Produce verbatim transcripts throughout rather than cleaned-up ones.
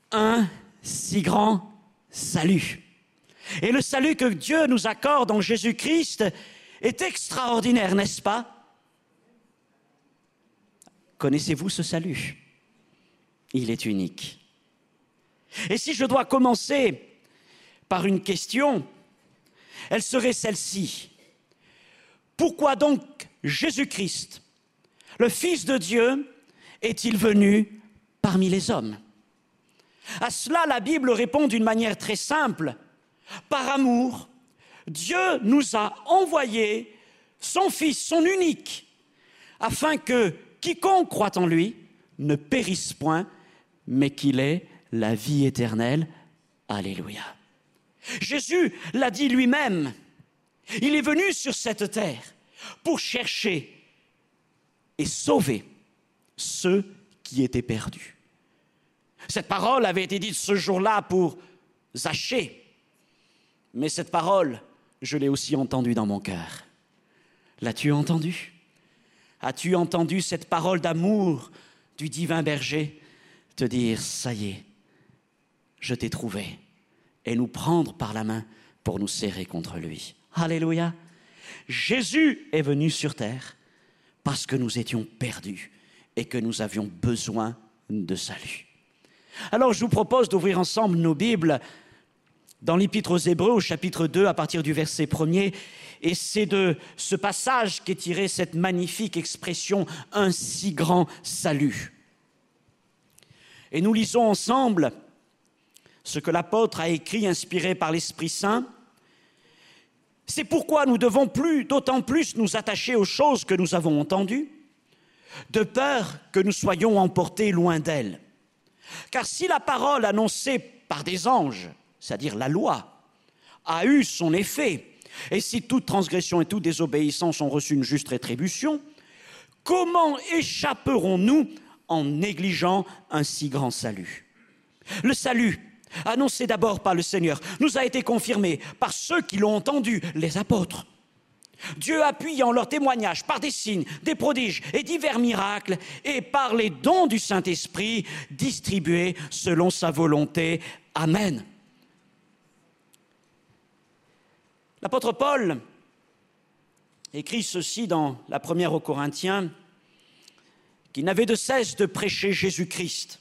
un si grand salut. Et le salut que Dieu nous accorde en Jésus-Christ est extraordinaire, n'est-ce pas? Connaissez-vous ce salut? Il est unique. Et si je dois commencer par une question, elle serait celle-ci. Pourquoi donc Jésus-Christ, le Fils de Dieu, est-il venu parmi les hommes? À cela, la Bible répond d'une manière très simple. Par amour, Dieu nous a envoyé son Fils, son unique, afin que quiconque croit en lui ne périsse point, mais qu'il ait la vie éternelle. Alléluia. Jésus l'a dit lui-même. Il est venu sur cette terre pour chercher et sauver ceux qui étaient perdus. Cette parole avait été dite ce jour-là pour Zachée. Mais cette parole, je l'ai aussi entendue dans mon cœur. L'as-tu entendue? As-tu entendu cette parole d'amour du divin berger te dire, ça y est, je t'ai trouvé, et nous prendre par la main pour nous serrer contre lui. Alléluia. Jésus est venu sur terre parce que nous étions perdus et que nous avions besoin de salut. Alors je vous propose d'ouvrir ensemble nos Bibles dans l'Épître aux Hébreux au chapitre deux à partir du verset premier, et c'est de ce passage qu'est tirée cette magnifique expression « un si grand salut ». Et nous lisons ensemble ce que l'apôtre a écrit, inspiré par l'Esprit Saint. C'est pourquoi nous devons plus, d'autant plus nous attacher aux choses que nous avons entendues, de peur que nous soyons emportés loin d'elles. Car si la parole annoncée par des anges, c'est-à-dire la loi, a eu son effet, et si toute transgression et toute désobéissance ont reçu une juste rétribution, comment échapperons-nous en négligeant un si grand salut? Le salut, annoncé d'abord par le Seigneur, nous a été confirmé par ceux qui l'ont entendu, les apôtres. Dieu appuie en leur témoignage par des signes, des prodiges et divers miracles et par les dons du Saint-Esprit distribués selon sa volonté. Amen. L'apôtre Paul écrit ceci dans la première aux Corinthiens, qu'il n'avait de cesse de prêcher Jésus-Christ.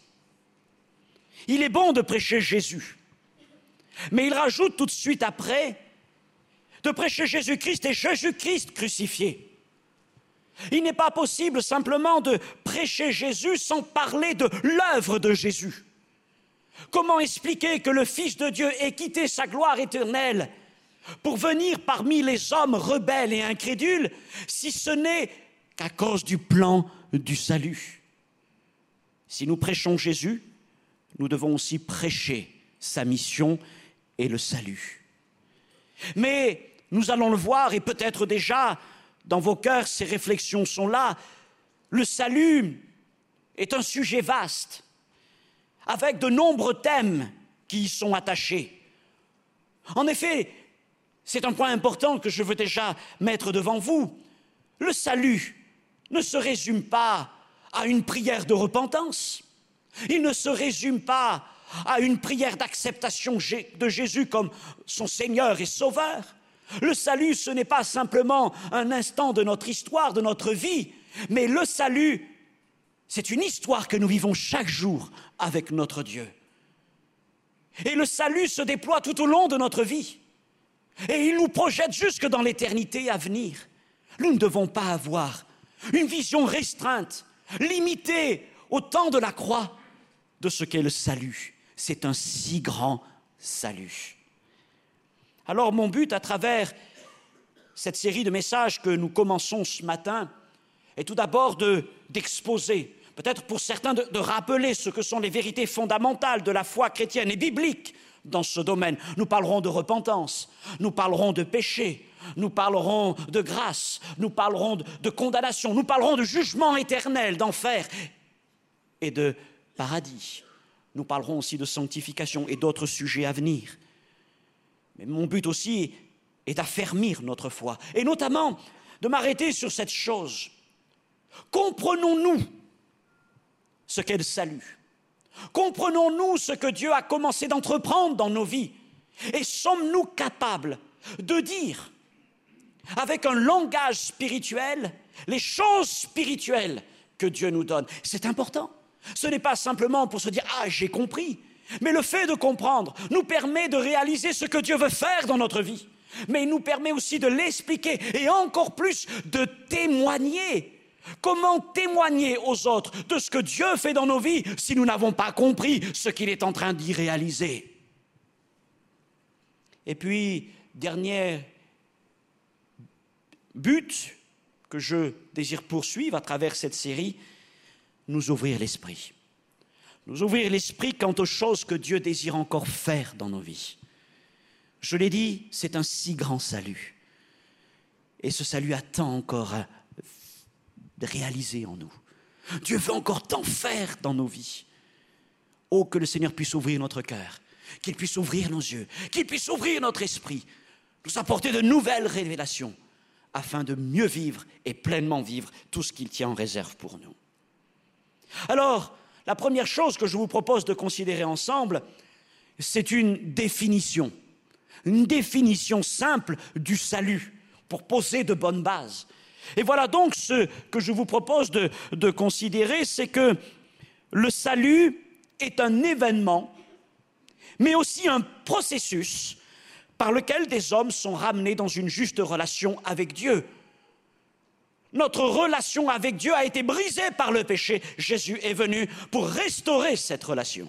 Il est bon de prêcher Jésus, mais il rajoute tout de suite après de prêcher Jésus-Christ et Jésus-Christ crucifié. Il n'est pas possible simplement de prêcher Jésus sans parler de l'œuvre de Jésus. Comment expliquer que le Fils de Dieu ait quitté sa gloire éternelle pour venir parmi les hommes rebelles et incrédules, si ce n'est qu'à cause du plan du salut? Si nous prêchons Jésus, nous devons aussi prêcher sa mission et le salut. Mais nous allons le voir, et peut-être déjà dans vos cœurs ces réflexions sont là, le salut est un sujet vaste, avec de nombreux thèmes qui y sont attachés. En effet, c'est un point important que je veux déjà mettre devant vous. Le salut ne se résume pas à une prière de repentance. Il ne se résume pas à une prière d'acceptation de Jésus comme son Seigneur et Sauveur. Le salut, ce n'est pas simplement un instant de notre histoire, de notre vie, mais le salut, c'est une histoire que nous vivons chaque jour avec notre Dieu. Et le salut se déploie tout au long de notre vie. Et il nous projette jusque dans l'éternité à venir. Nous ne devons pas avoir une vision restreinte, limitée au temps de la croix, de ce qu'est le salut. C'est un si grand salut. Alors mon but à travers cette série de messages que nous commençons ce matin est tout d'abord de, d'exposer, peut-être pour certains de, de rappeler ce que sont les vérités fondamentales de la foi chrétienne et biblique dans ce domaine. Nous parlerons de repentance, nous parlerons de péché, nous parlerons de grâce, nous parlerons de, de condamnation, nous parlerons de jugement éternel, d'enfer et de paradis. Nous parlerons aussi de sanctification et d'autres sujets à venir. Mais mon but aussi est d'affermir notre foi, et notamment de m'arrêter sur cette chose. Comprenons-nous ce qu'est le salut? Comprenons-nous ce que Dieu a commencé d'entreprendre dans nos vies? Et sommes-nous capables de dire, avec un langage spirituel, les choses spirituelles que Dieu nous donne? C'est important. Ce n'est pas simplement pour se dire « Ah, j'ai compris », mais le fait de comprendre nous permet de réaliser ce que Dieu veut faire dans notre vie. Mais il nous permet aussi de l'expliquer et encore plus de témoigner. Comment témoigner aux autres de ce que Dieu fait dans nos vies si nous n'avons pas compris ce qu'il est en train d'y réaliser? Et puis, dernier but que je désire poursuivre à travers cette série, nous ouvrir l'esprit. Nous ouvrir l'esprit quant aux choses que Dieu désire encore faire dans nos vies. Je l'ai dit, c'est un si grand salut. Et ce salut attend encore à réaliser en nous. Dieu veut encore tant faire dans nos vies. Oh, que le Seigneur puisse ouvrir notre cœur, qu'il puisse ouvrir nos yeux, qu'il puisse ouvrir notre esprit, nous apporter de nouvelles révélations, afin de mieux vivre et pleinement vivre tout ce qu'il tient en réserve pour nous. Alors, la première chose que je vous propose de considérer ensemble, c'est une définition, une définition simple du salut, pour poser de bonnes bases. Et voilà donc ce que je vous propose de, de considérer, c'est que le salut est un événement, mais aussi un processus par lequel des hommes sont ramenés dans une juste relation avec Dieu. Notre relation avec Dieu a été brisée par le péché. Jésus est venu pour restaurer cette relation.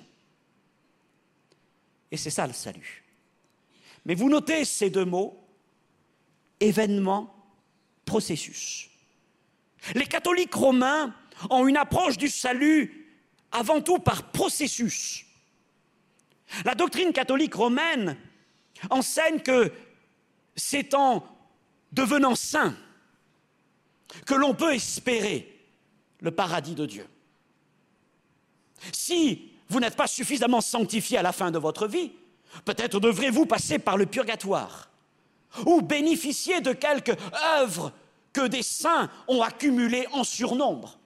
Et c'est ça le salut. Mais vous notez ces deux mots, événement, processus. Les catholiques romains ont une approche du salut avant tout par processus. La doctrine catholique romaine enseigne que c'est en devenant saint que l'on peut espérer le paradis de Dieu. Si vous n'êtes pas suffisamment sanctifié à la fin de votre vie, peut-être devrez-vous passer par le purgatoire ou bénéficier de quelques œuvres que des saints ont accumulées en surnombre.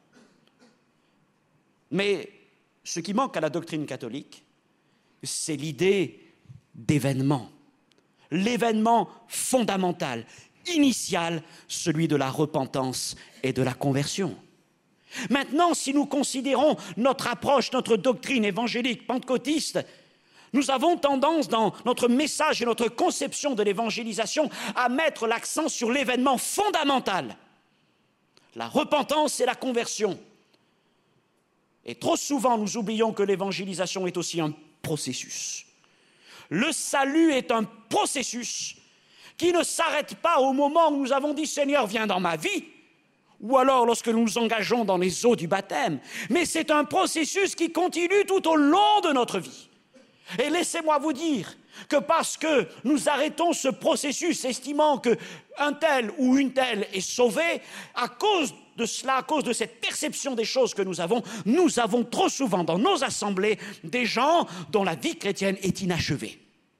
Mais ce qui manque à la doctrine catholique, c'est l'idée d'événement. L'événement fondamental, initial, celui de la repentance et de la conversion. Maintenant, si nous considérons notre approche, notre doctrine évangélique pentecôtiste, nous avons tendance dans notre message et notre conception de l'évangélisation à mettre l'accent sur l'événement fondamental, la repentance et la conversion. Et trop souvent, nous oublions que l'évangélisation est aussi un processus. Le salut est un processus qui ne s'arrête pas au moment où nous avons dit « Seigneur, viens dans ma vie », ou alors lorsque nous nous engageons dans les eaux du baptême, mais c'est un processus qui continue tout au long de notre vie. Et laissez-moi vous dire que parce que nous arrêtons ce processus, estimant qu'un tel ou une telle est sauvé, à cause de cela, à cause de cette perception des choses que nous avons, nous avons trop souvent dans nos assemblées des gens dont la vie chrétienne est inachevée.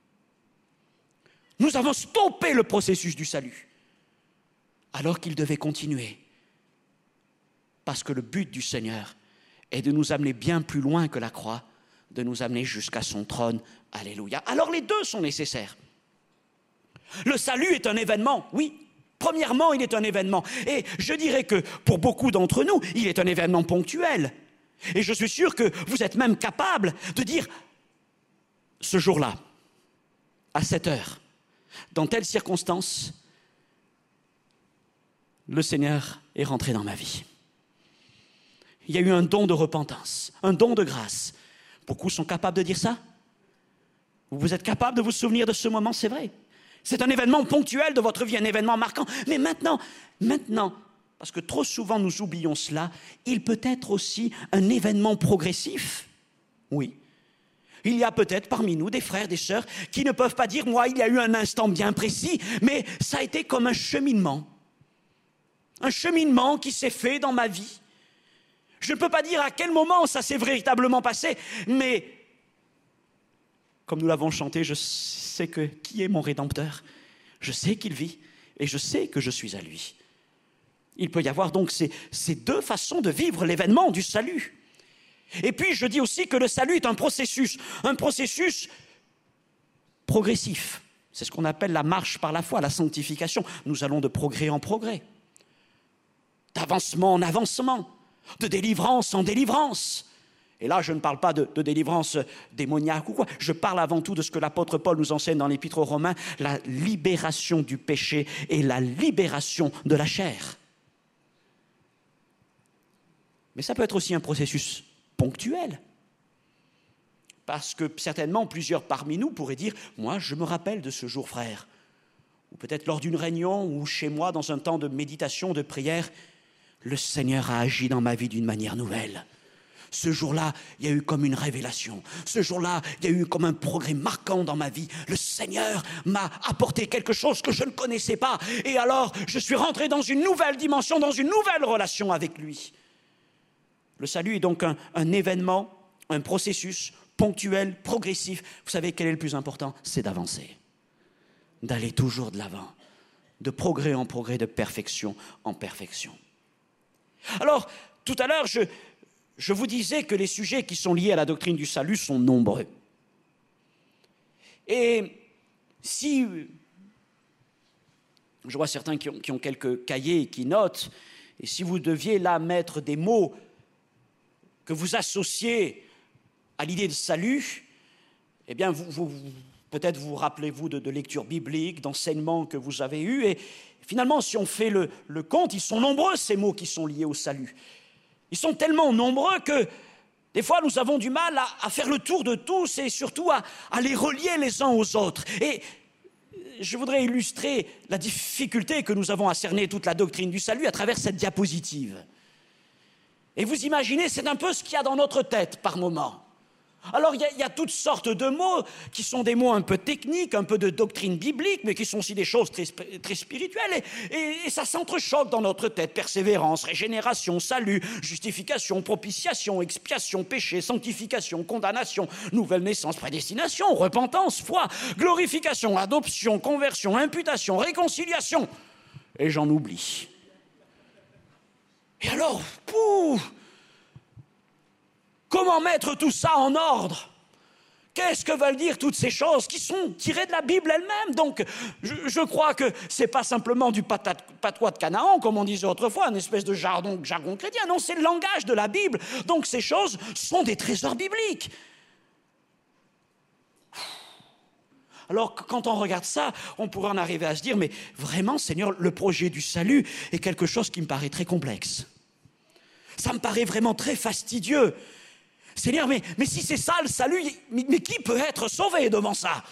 Nous avons stoppé le processus du salut, alors qu'il devait continuer. Parce que le but du Seigneur est de nous amener bien plus loin que la croix, de nous amener jusqu'à son trône. Alléluia. Alors les deux sont nécessaires. Le salut est un événement, oui. Premièrement, il est un événement. Et je dirais que pour beaucoup d'entre nous, il est un événement ponctuel. Et je suis sûr que vous êtes même capable de dire, ce jour-là, à cette heure, dans telle circonstance, le Seigneur est rentré dans ma vie. Il y a eu un don de repentance, un don de grâce. Beaucoup sont capables de dire ça. Vous êtes capables de vous souvenir de ce moment, c'est vrai. C'est un événement ponctuel de votre vie, un événement marquant. Mais maintenant, maintenant, parce que trop souvent nous oublions cela, il peut être aussi un événement progressif. Oui. Il y a peut-être parmi nous des frères, des sœurs qui ne peuvent pas dire « moi, il y a eu un instant bien précis », mais ça a été comme un cheminement. Un cheminement qui s'est fait dans ma vie. Je ne peux pas dire à quel moment ça s'est véritablement passé, mais comme nous l'avons chanté, je sais que qui est mon Rédempteur. Je sais qu'il vit et je sais que je suis à lui. Il peut y avoir donc ces, ces deux façons de vivre l'événement du salut. Et puis, je dis aussi que le salut est un processus, un processus progressif. C'est ce qu'on appelle la marche par la foi, la sanctification. Nous allons de progrès en progrès, d'avancement en avancement, de délivrance en délivrance. Et là, je ne parle pas de, de délivrance démoniaque ou quoi. Je parle avant tout de ce que l'apôtre Paul nous enseigne dans l'Épître aux Romains, la libération du péché et la libération de la chair. Mais ça peut être aussi un processus ponctuel. Parce que certainement, plusieurs parmi nous pourraient dire « Moi, je me rappelle de ce jour, frère. » Ou peut-être lors d'une réunion ou chez moi, dans un temps de méditation, de prière, le Seigneur a agi dans ma vie d'une manière nouvelle. Ce jour-là, il y a eu comme une révélation. Ce jour-là, il y a eu comme un progrès marquant dans ma vie. Le Seigneur m'a apporté quelque chose que je ne connaissais pas. Et alors, je suis rentré dans une nouvelle dimension, dans une nouvelle relation avec lui. Le salut est donc un, un événement, un processus ponctuel, progressif. Vous savez quel est le plus important? C'est d'avancer, d'aller toujours de l'avant, de progrès en progrès, de perfection en perfection. Alors, tout à l'heure, je... Je vous disais que les sujets qui sont liés à la doctrine du salut sont nombreux. Et si, je vois certains qui ont, qui ont quelques cahiers et qui notent, et si vous deviez là mettre des mots que vous associez à l'idée de salut, eh bien, vous, vous, peut-être vous rappelez-vous de, de lectures bibliques, d'enseignements que vous avez eus, et finalement, si on fait le, le compte, ils sont nombreux ces mots qui sont liés au salut. Ils sont tellement nombreux que, des fois, nous avons du mal à, à faire le tour de tous et surtout à, à les relier les uns aux autres. Et je voudrais illustrer la difficulté que nous avons à cerner toute la doctrine du salut à travers cette diapositive. Et vous imaginez, c'est un peu ce qu'il y a dans notre tête par moment. Alors, il y, a, il y a toutes sortes de mots qui sont des mots un peu techniques, un peu de doctrine biblique, mais qui sont aussi des choses très, très spirituelles. Et, et, et ça s'entrechoque dans notre tête. Persévérance, régénération, salut, justification, propitiation, expiation, péché, sanctification, condamnation, nouvelle naissance, prédestination, repentance, foi, glorification, adoption, conversion, imputation, réconciliation. Et j'en oublie. Et alors, pouf! Comment mettre tout ça en ordre? Qu'est-ce que veulent dire toutes ces choses qui sont tirées de la Bible elle-même? Donc, je, je crois que ce n'est pas simplement du patat, patois de Canaan, comme on disait autrefois, une espèce de jargon, jargon chrétien. Non, c'est le langage de la Bible. Donc, ces choses sont des trésors bibliques. Alors, quand on regarde ça, on pourrait en arriver à se dire, mais vraiment, Seigneur, le projet du salut est quelque chose qui me paraît très complexe. Ça me paraît vraiment très fastidieux. Seigneur, mais, mais si c'est ça le salut, mais, mais qui peut être sauvé devant ça?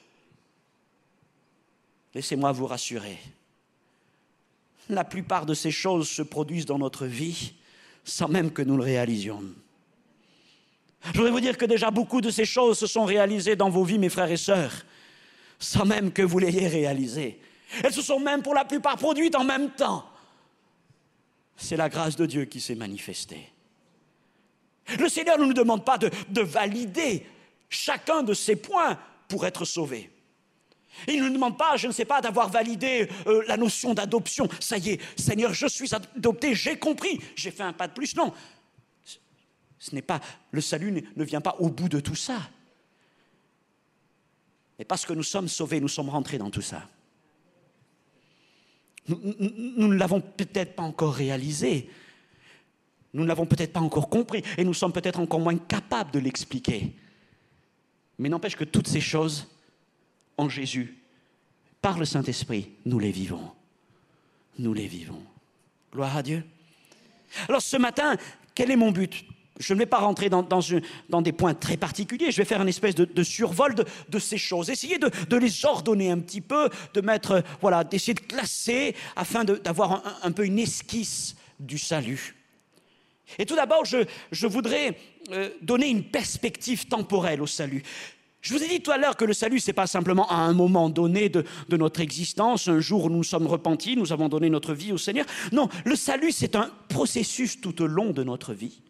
Laissez-moi vous rassurer. La plupart de ces choses se produisent dans notre vie sans même que nous le réalisions. Je voudrais vous dire que déjà beaucoup de ces choses se sont réalisées dans vos vies, mes frères et sœurs, sans même que vous l'ayez réalisées. Elles se sont même pour la plupart produites en même temps. C'est la grâce de Dieu qui s'est manifestée. Le Seigneur ne nous demande pas de, de valider chacun de ces points pour être sauvé. Il ne nous demande pas, je ne sais pas, d'avoir validé euh, la notion d'adoption. Ça y est, Seigneur, je suis adopté, j'ai compris, j'ai fait un pas de plus. Non, ce n'est pas, le salut ne, ne vient pas au bout de tout ça. Et parce que nous sommes sauvés, nous sommes rentrés dans tout ça. Nous, nous, nous ne l'avons peut-être pas encore réalisé. Nous ne l'avons peut-être pas encore compris et nous sommes peut-être encore moins capables de l'expliquer. Mais n'empêche que toutes ces choses, en Jésus, par le Saint-Esprit, nous les vivons. Nous les vivons. Gloire à Dieu. Alors ce matin, quel est mon but? Je ne vais pas rentrer dans, dans, une, dans des points très particuliers, je vais faire une espèce de, de survol de, de ces choses, essayer de, de les ordonner un petit peu, de mettre, voilà, d'essayer de classer afin de, d'avoir un, un peu une esquisse du salut. Et tout d'abord, je, je voudrais euh, donner une perspective temporelle au salut. Je vous ai dit tout à l'heure que le salut, ce n'est pas simplement à un moment donné de, de notre existence, un jour où nous nous sommes repentis, nous avons donné notre vie au Seigneur. Non, le salut, c'est un processus tout au long de notre vie.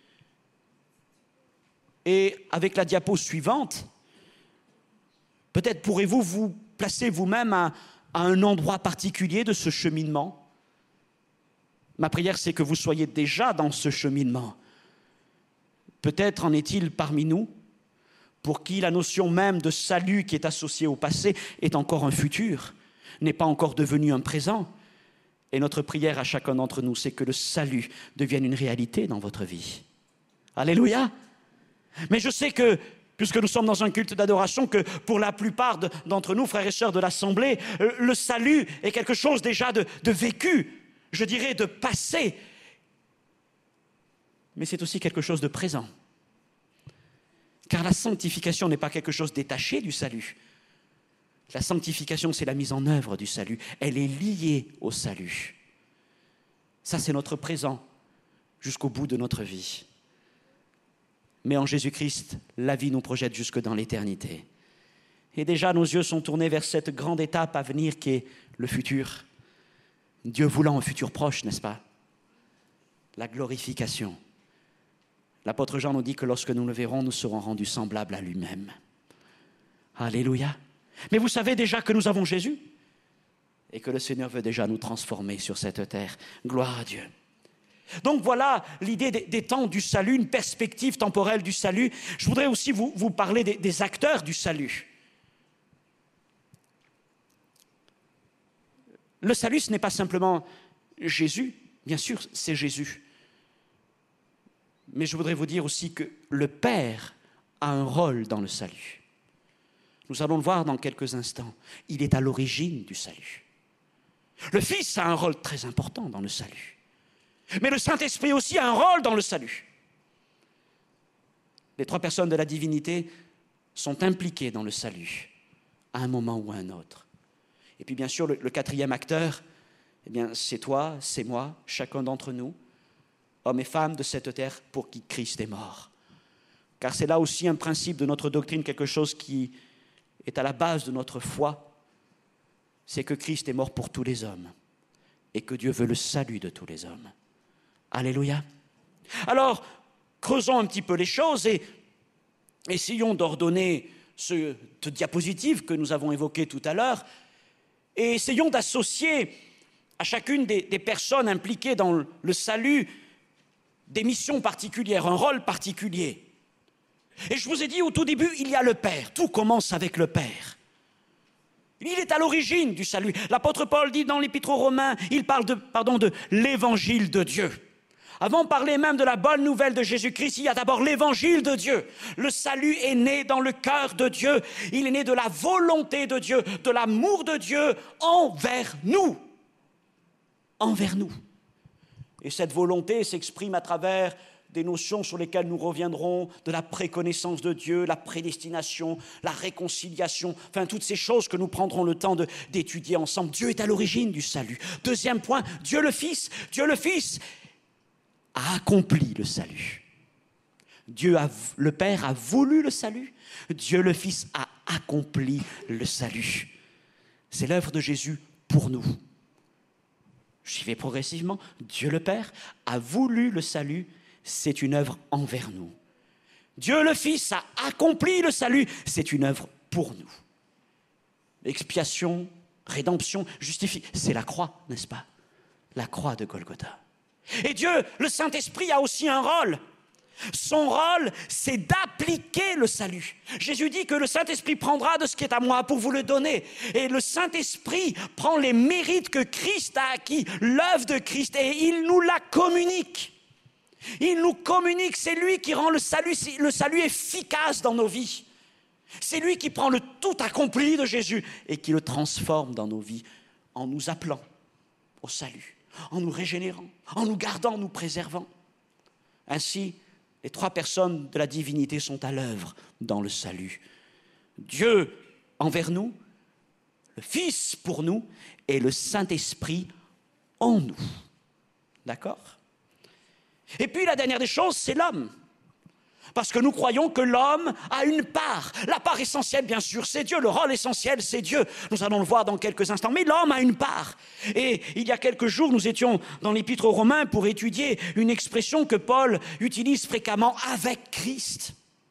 Et avec la diapo suivante, peut-être pourrez-vous vous placer vous-même à, à un endroit particulier de ce cheminement. Ma prière, c'est que vous soyez déjà dans ce cheminement. Peut-être en est-il parmi nous pour qui la notion même de salut qui est associée au passé est encore un futur, n'est pas encore devenu un présent. Et notre prière à chacun d'entre nous, c'est que le salut devienne une réalité dans votre vie. Alléluia! Mais je sais que, puisque nous sommes dans un culte d'adoration, que pour la plupart de, d'entre nous, frères et sœurs de l'Assemblée, le salut est quelque chose déjà de, de vécu, je dirais de passé. Mais c'est aussi quelque chose de présent. Car la sanctification n'est pas quelque chose détaché du salut. La sanctification, c'est la mise en œuvre du salut. Elle est liée au salut. Ça, c'est notre présent jusqu'au bout de notre vie. Mais en Jésus-Christ, la vie nous projette jusque dans l'éternité. Et déjà, nos yeux sont tournés vers cette grande étape à venir qui est le futur. Dieu voulant un futur proche, n'est-ce pas? La glorification. L'apôtre Jean nous dit que lorsque nous le verrons, nous serons rendus semblables à lui-même. Alléluia. Mais vous savez déjà que nous avons Jésus et que le Seigneur veut déjà nous transformer sur cette terre. Gloire à Dieu. Donc voilà l'idée des, des temps du salut, une perspective temporelle du salut. Je voudrais aussi vous, vous parler des, des acteurs du salut. Le salut, ce n'est pas simplement Jésus. Bien sûr, c'est Jésus. Mais je voudrais vous dire aussi que le Père a un rôle dans le salut. Nous allons le voir dans quelques instants. Il est à l'origine du salut. Le Fils a un rôle très important dans le salut. Mais le Saint-Esprit aussi a un rôle dans le salut. Les trois personnes de la divinité sont impliquées dans le salut, à un moment ou à un autre. Et puis bien sûr, le, le quatrième acteur, eh bien, c'est toi, c'est moi, chacun d'entre nous, hommes et femmes de cette terre pour qui Christ est mort. Car c'est là aussi un principe de notre doctrine, quelque chose qui est à la base de notre foi, c'est que Christ est mort pour tous les hommes et que Dieu veut le salut de tous les hommes. Alléluia. Alors, creusons un petit peu les choses et essayons d'ordonner cette diapositive que nous avons évoquée tout à l'heure et essayons d'associer à chacune des, des personnes impliquées dans le salut des missions particulières, un rôle particulier. Et je vous ai dit au tout début, il y a le Père. Tout commence avec le Père. Il est à l'origine du salut. L'apôtre Paul dit dans l'Épître aux Romains, il parle de, pardon, de l'évangile de Dieu. Avant de parler même de la bonne nouvelle de Jésus-Christ, il y a d'abord l'évangile de Dieu. Le salut est né dans le cœur de Dieu. Il est né de la volonté de Dieu, de l'amour de Dieu envers nous. Envers nous. Et cette volonté s'exprime à travers des notions sur lesquelles nous reviendrons, de la préconnaissance de Dieu, la prédestination, la réconciliation, enfin toutes ces choses que nous prendrons le temps de, d'étudier ensemble. Dieu est à l'origine du salut. Deuxième point, Dieu le Fils. Dieu le Fils a accompli le salut. Dieu a, le Père a voulu le salut. Dieu le Fils a accompli le salut. C'est l'œuvre de Jésus pour nous. J'y vais progressivement. Dieu le Père a voulu le salut. C'est une œuvre envers nous. Dieu le Fils a accompli le salut. C'est une œuvre pour nous. Expiation, rédemption, justifie. C'est la croix, n'est-ce pas? La croix de Golgotha. Et Dieu, le Saint-Esprit, a aussi un rôle. Son rôle, c'est d'appliquer le salut. Jésus dit que le Saint-Esprit prendra de ce qui est à moi pour vous le donner. Et le Saint-Esprit prend les mérites que Christ a acquis, l'œuvre de Christ, et il nous la communique. Il nous communique, c'est lui qui rend le salut, le salut efficace dans nos vies. C'est lui qui prend le tout accompli de Jésus et qui le transforme dans nos vies en nous appelant au salut, en nous régénérant, en nous gardant, en nous préservant. Ainsi, les trois personnes de la divinité sont à l'œuvre dans le salut. Dieu envers nous, le Fils pour nous et le Saint-Esprit en nous. D'accord ? Et puis la dernière des choses, c'est l'homme. Parce que nous croyons que l'homme a une part. La part essentielle, bien sûr, c'est Dieu. Le rôle essentiel, c'est Dieu. Nous allons le voir dans quelques instants. Mais l'homme a une part. Et il y a quelques jours, nous étions dans l'Épître aux Romains pour étudier une expression que Paul utilise fréquemment, avec Christ.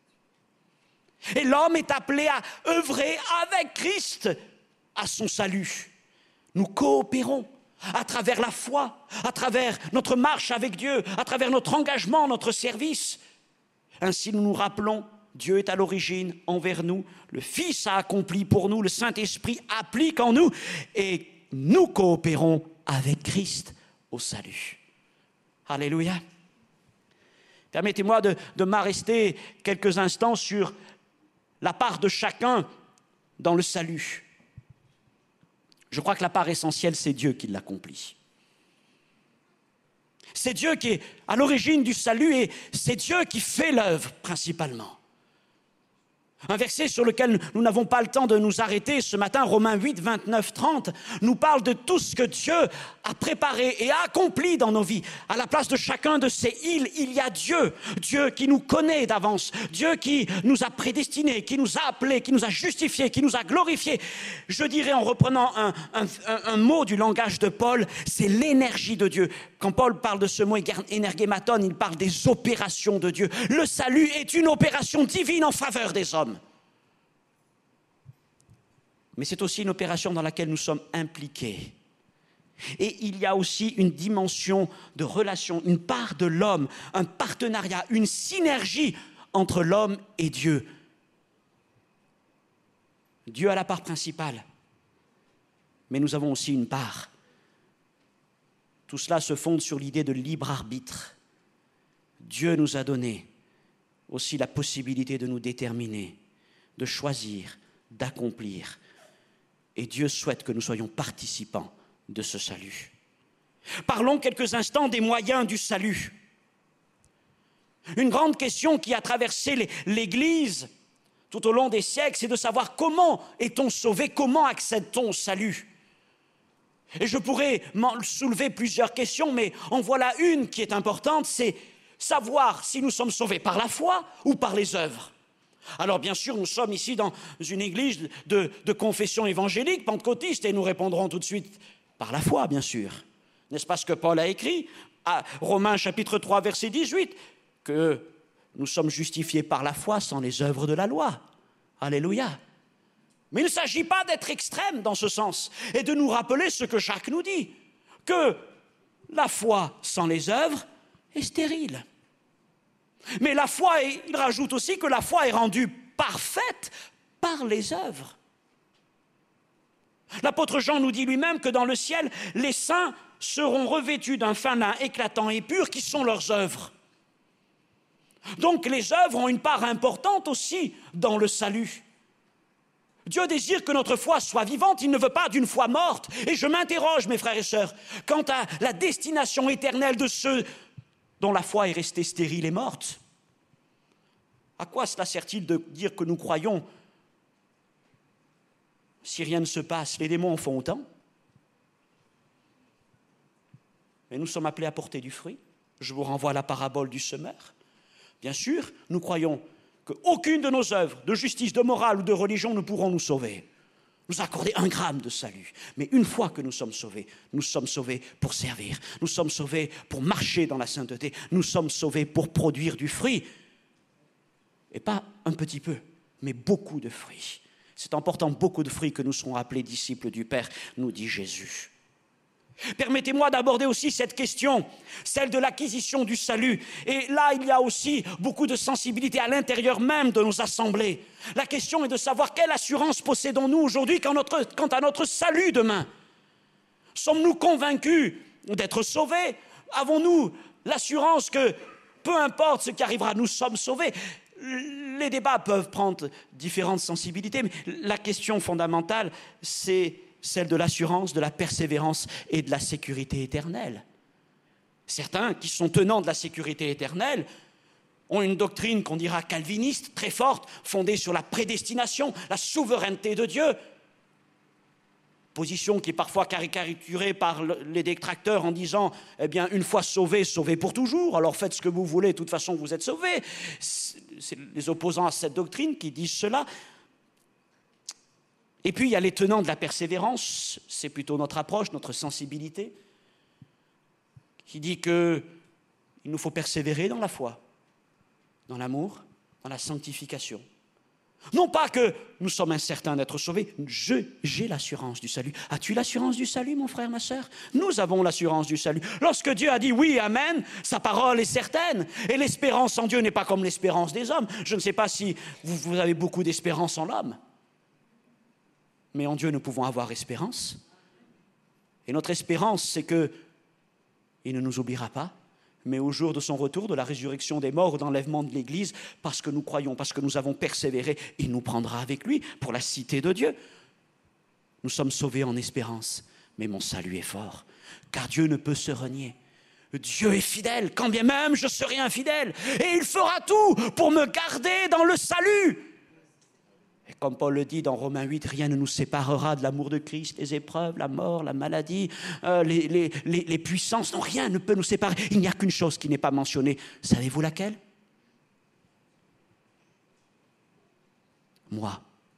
Et l'homme est appelé à œuvrer avec Christ à son salut. Nous coopérons à travers la foi, à travers notre marche avec Dieu, à travers notre engagement, notre service. Ainsi nous nous rappelons, Dieu est à l'origine envers nous, le Fils a accompli pour nous, le Saint-Esprit applique en nous et nous coopérons avec Christ au salut. Alléluia. Permettez-moi de, de m'arrêter quelques instants sur la part de chacun dans le salut. Je crois que la part essentielle, c'est Dieu qui l'accomplit. C'est Dieu qui est à l'origine du salut et c'est Dieu qui fait l'œuvre principalement. Un verset sur lequel nous n'avons pas le temps de nous arrêter ce matin, Romains huit, vingt-neuf, trente, nous parle de tout ce que Dieu a préparé et a accompli dans nos vies. À la place de chacun de ces îles, il y a Dieu. Dieu qui nous connaît d'avance. Dieu qui nous a prédestinés, qui nous a appelés, qui nous a justifiés, qui nous a glorifiés. Je dirais en reprenant un, un, un, un mot du langage de Paul, c'est l'énergie de Dieu. Quand Paul parle de ce mot énergématon, il parle des opérations de Dieu. Le salut est une opération divine en faveur des hommes. Mais c'est aussi une opération dans laquelle nous sommes impliqués. Et il y a aussi une dimension de relation, une part de l'homme, un partenariat, une synergie entre l'homme et Dieu. Dieu a la part principale, mais nous avons aussi une part. Tout cela se fonde sur l'idée de libre arbitre. Dieu nous a donné aussi la possibilité de nous déterminer, de choisir, d'accomplir. Et Dieu souhaite que nous soyons participants de ce salut. Parlons quelques instants des moyens du salut. Une grande question qui a traversé l'Église tout au long des siècles, c'est de savoir comment est-on sauvé, comment accède-t-on au salut. Et je pourrais soulever plusieurs questions, mais en voilà une qui est importante, c'est savoir si nous sommes sauvés par la foi ou par les œuvres. Alors bien sûr, nous sommes ici dans une église de, de confession évangélique, pentecôtiste, et nous répondrons tout de suite par la foi, bien sûr. N'est-ce pas ce que Paul a écrit à Romains chapitre trois, verset dix-huit, que nous sommes justifiés par la foi sans les œuvres de la loi. Alléluia. Mais il ne s'agit pas d'être extrême dans ce sens et de nous rappeler ce que Jacques nous dit, que la foi sans les œuvres est stérile. Mais la foi, il rajoute aussi que la foi est rendue parfaite par les œuvres. L'apôtre Jean nous dit lui-même que dans le ciel, les saints seront revêtus d'un fin lin éclatant et pur qui sont leurs œuvres. Donc les œuvres ont une part importante aussi dans le salut. Dieu désire que notre foi soit vivante, il ne veut pas d'une foi morte. Et je m'interroge, mes frères et sœurs, quant à la destination éternelle de ceux dont la foi est restée stérile et morte. À quoi cela sert-il de dire que nous croyons si rien ne se passe? Les démons en font autant. Mais nous sommes appelés à porter du fruit. Je vous renvoie à la parabole du semeur. Bien sûr, nous croyons qu'aucune de nos œuvres, de justice, de morale ou de religion ne pourront nous sauver, nous accorder un gramme de salut. Mais une fois que nous sommes sauvés, nous sommes sauvés pour servir. Nous sommes sauvés pour marcher dans la sainteté. Nous sommes sauvés pour produire du fruit. Et pas un petit peu, mais beaucoup de fruits. C'est en portant beaucoup de fruits que nous serons appelés disciples du Père, nous dit Jésus. Permettez-moi d'aborder aussi cette question, celle de l'acquisition du salut. Et là, il y a aussi beaucoup de sensibilité à l'intérieur même de nos assemblées. La question est de savoir quelle assurance possédons-nous aujourd'hui quant, notre, quant à notre salut demain. Sommes-nous convaincus d'être sauvés? Avons-nous l'assurance que, peu importe ce qui arrivera, nous sommes sauvés? Les débats peuvent prendre différentes sensibilités, mais la question fondamentale, c'est celle de l'assurance, de la persévérance et de la sécurité éternelle. Certains qui sont tenants de la sécurité éternelle ont une doctrine qu'on dira calviniste, très forte, fondée sur la prédestination, la souveraineté de Dieu. Position qui est parfois caricaturée par les détracteurs en disant « Eh bien, une fois sauvé, sauvé pour toujours, alors faites ce que vous voulez, de toute façon vous êtes sauvés. » C'est les opposants à cette doctrine qui disent cela. Et puis, il y a les tenants de la persévérance, c'est plutôt notre approche, notre sensibilité, qui dit qu'il nous faut persévérer dans la foi, dans l'amour, dans la sanctification. Non pas que nous sommes incertains d'être sauvés, je, j'ai l'assurance du salut. As-tu l'assurance du salut, mon frère, ma sœur? Nous avons l'assurance du salut. Lorsque Dieu a dit oui, amen, sa parole est certaine. Et l'espérance en Dieu n'est pas comme l'espérance des hommes. Je ne sais pas si vous, vous avez beaucoup d'espérance en l'homme. Mais en Dieu, nous pouvons avoir espérance. Et notre espérance, c'est qu'il ne nous oubliera pas. Mais au jour de son retour, de la résurrection des morts, de l'enlèvement de l'Église, parce que nous croyons, parce que nous avons persévéré, il nous prendra avec lui pour la cité de Dieu. Nous sommes sauvés en espérance, mais mon salut est fort, car Dieu ne peut se renier. Dieu est fidèle, quand bien même je serai infidèle, et il fera tout pour me garder dans le salut. Et comme Paul le dit dans Romains huit, rien ne nous séparera de l'amour de Christ, les épreuves, la mort, la maladie, euh, les, les, les, les puissances, non, rien ne peut nous séparer. Il n'y a qu'une chose qui n'est pas mentionnée. Savez-vous laquelle? Moi.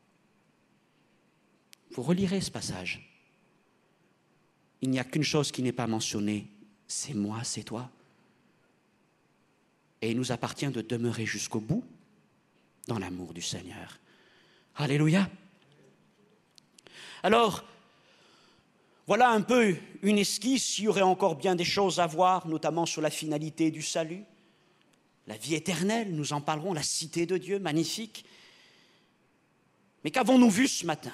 Vous relirez ce passage. Il n'y a qu'une chose qui n'est pas mentionnée. C'est moi, c'est toi. Et il nous appartient de demeurer jusqu'au bout dans l'amour du Seigneur. Alléluia. Alors, voilà un peu une esquisse. Il y aurait encore bien des choses à voir, notamment sur la finalité du salut. La vie éternelle, nous en parlerons, la cité de Dieu, magnifique. Mais qu'avons-nous vu ce matin?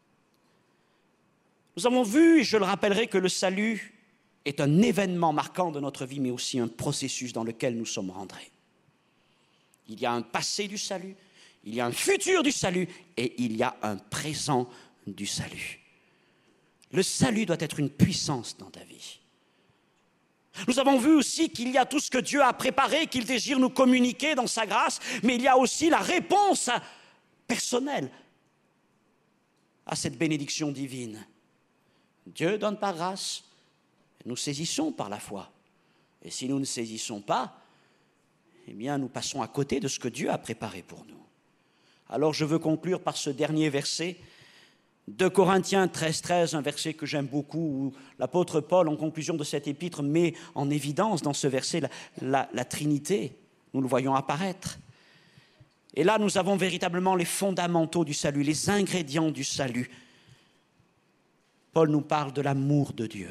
Nous avons vu, et je le rappellerai, que le salut est un événement marquant de notre vie, mais aussi un processus dans lequel nous sommes rentrés. Il y a un passé du salut, il y a un futur du salut et il y a un présent du salut. Le salut doit être une puissance dans ta vie. Nous avons vu aussi qu'il y a tout ce que Dieu a préparé, qu'il désire nous communiquer dans sa grâce, mais il y a aussi la réponse personnelle à cette bénédiction divine. Dieu donne par grâce, nous saisissons par la foi. Et si nous ne saisissons pas, eh bien nous passons à côté de ce que Dieu a préparé pour nous. Alors je veux conclure par ce dernier verset, deux Corinthiens treize, treize, un verset que j'aime beaucoup, où l'apôtre Paul, en conclusion de cet épître, met en évidence dans ce verset la, la, la Trinité. Nous le voyons apparaître. Et là, nous avons véritablement les fondamentaux du salut, les ingrédients du salut. Paul nous parle de l'amour de Dieu,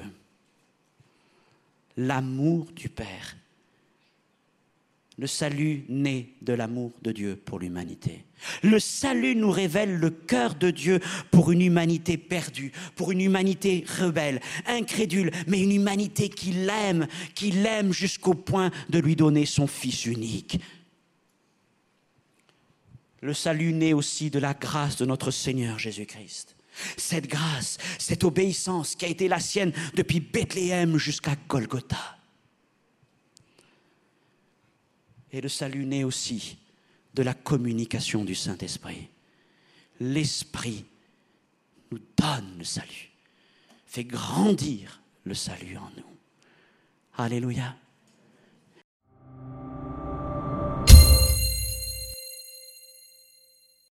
l'amour du Père. Le salut naît de l'amour de Dieu pour l'humanité. Le salut nous révèle le cœur de Dieu pour une humanité perdue, pour une humanité rebelle, incrédule, mais une humanité qui l'aime, qui l'aime jusqu'au point de lui donner son Fils unique. Le salut naît aussi de la grâce de notre Seigneur Jésus-Christ. Cette grâce, cette obéissance qui a été la sienne depuis Bethléem jusqu'à Golgotha. Et le salut naît aussi de la communication du Saint-Esprit. L'Esprit nous donne le salut, fait grandir le salut en nous. Alléluia.